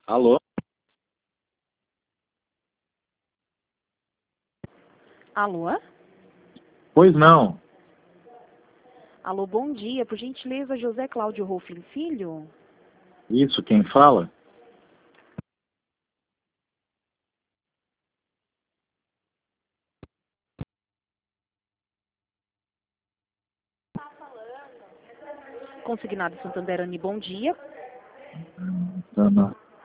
Alô? Alô? Pois não. Alô, bom dia. Por gentileza, José Cláudio Rolfin Filho? Isso, quem fala? Consignado Santanderani, bom dia. Não.